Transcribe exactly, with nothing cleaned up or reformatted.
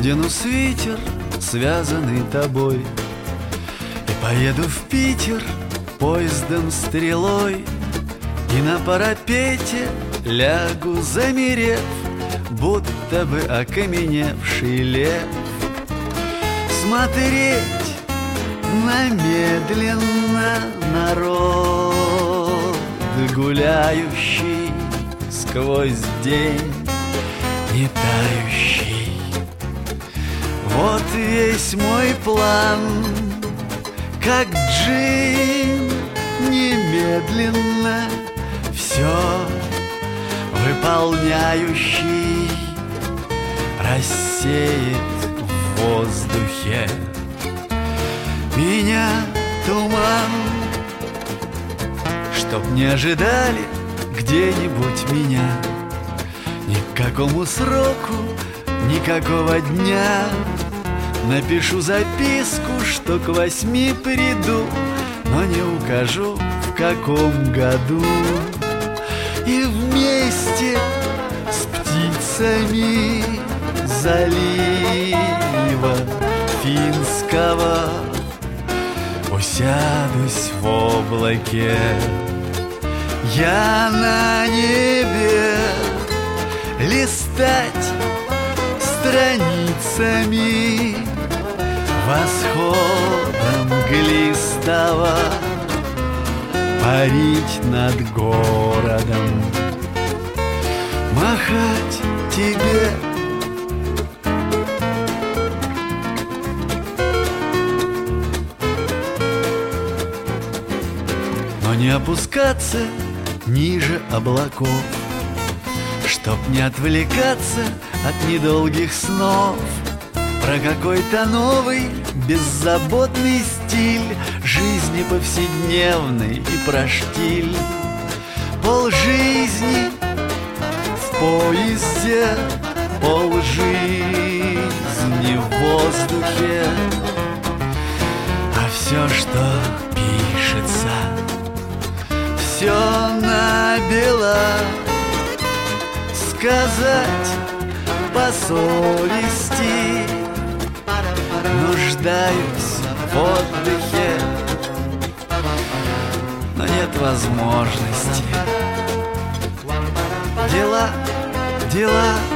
Надену свитер, связанный тобой, и поеду в Питер поездом стрелой, и на парапете лягу, замерев, будто бы окаменевший лев. Смотреть на медленно народ, гуляющий сквозь день не тающий. Вот весь мой план, как джин, немедленно все выполняющий, рассеет в воздухе меня туман. Чтоб не ожидали где-нибудь меня, ни к какому сроку, никакого дня. Напишу записку, что к восьми приду, но не укажу, в каком году. И вместе с птицами залива финского усядусь в облаке. Я на небе листать страницами восходом глистого, парить над городом, махать тебе. Но не опускаться ниже облаков, чтоб не отвлекаться от недолгих снов про какой-то новый беззаботный стиль жизни повседневной и про штиль. Полжизни в поезде, полжизни в воздухе, а все, что пишется, все набело. Сказать по совести нуждаюсь в отдыхе, но нет возможности. Дела, дела